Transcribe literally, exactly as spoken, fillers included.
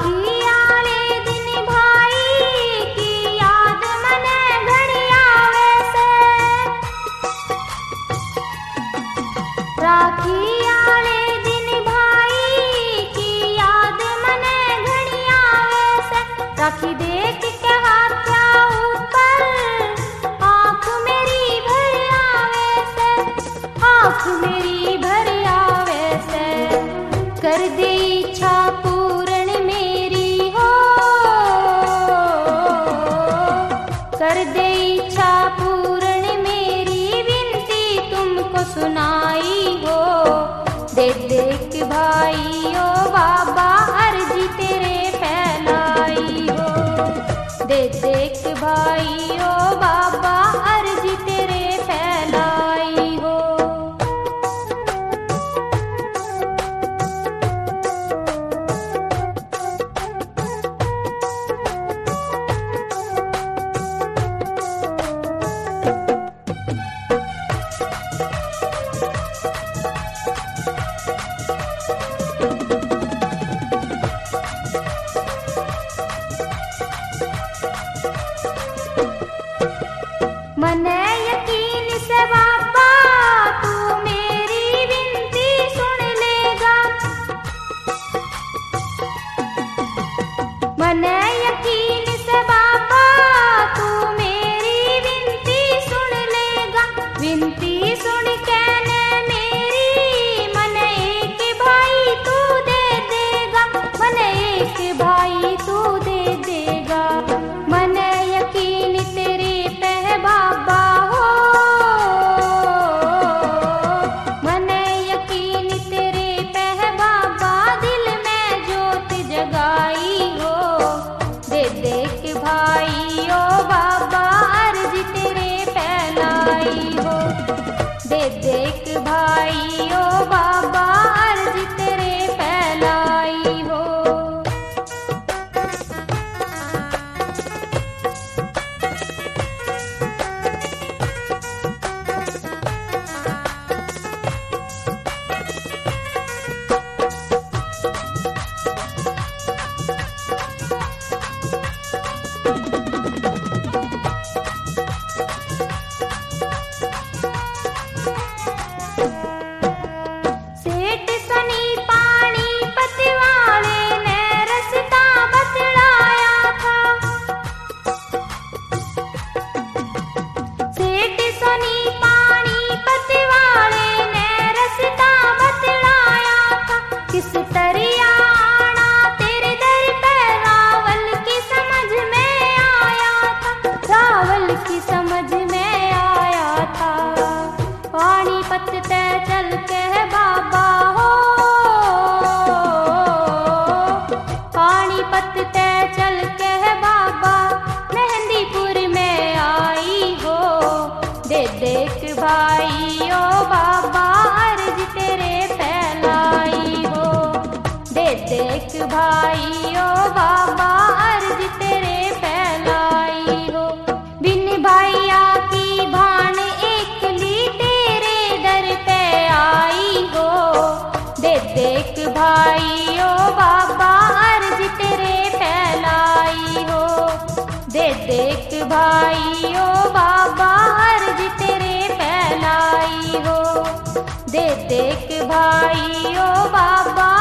राखी आले दिन भाई की याद मने घड़ी आवे से। राखी आले दिन भाई की याद मने घड़ी आवे से। राखी देख के हाथा ऊपर आँख मेरी भर आवे से। आँख मेरी भर आवे से। कर दे इच्छा पूर्ण मेरी हो। कर दे इच्छा पूर्ण मेरी विनती तुमको सुनाई हो। दे देख भाई ओ बाबा अर्जी तेरे फैलाई हो। दे देख भाई ओ बाबा अर्जी तेरे फैलाई हो। मने यकीन से बाबा तू मेरी विनती सुन लेगा। मने यकीन से बाबा तू मेरी विनती सुन लेगा। विनती सुन के ने मेरी मने एक भाई तू दे देगा। मने एक भाई तू दे देगा। मने यकीन तेरे पे बाबा हो। मने यकीन तेरे पे बाबा दिल में जोत जगाई हो। दे देख भाई ओ बाबा अर्जी तेरे फैलाई हो। दे देख भाई ओ बाबा अर्जी तेरे फैलाई हो। सेठ सनी पानी पतिवाले ने रस्ता बतलाया था। सेठ सनी पानी पतिवाले ने रस्ता बतलाया था। किस तरिया आना तेरे दर पे रावल की समझ में आया था। रावल की समझ में आया था। पानी पत्ते चल के बाबा हो। पानी पत्ते चल के बाबा मेहंदीपुर में आई हो। दे देख भाई ओ बाबा अर्जी तेरे फैलाई हो। दे देख भाई ओ बाबा अर्जी तेरे फैलाई हो। बिन भैया की भान एक ली तेरे दर पे आई हो। दे देख भाई ओ बाबा अर्जी तेरे फैलाई हो। दे देख भाई ओ बाबा अर्जी तेरे फैलाई हो। दे देख भाई ओ बाबा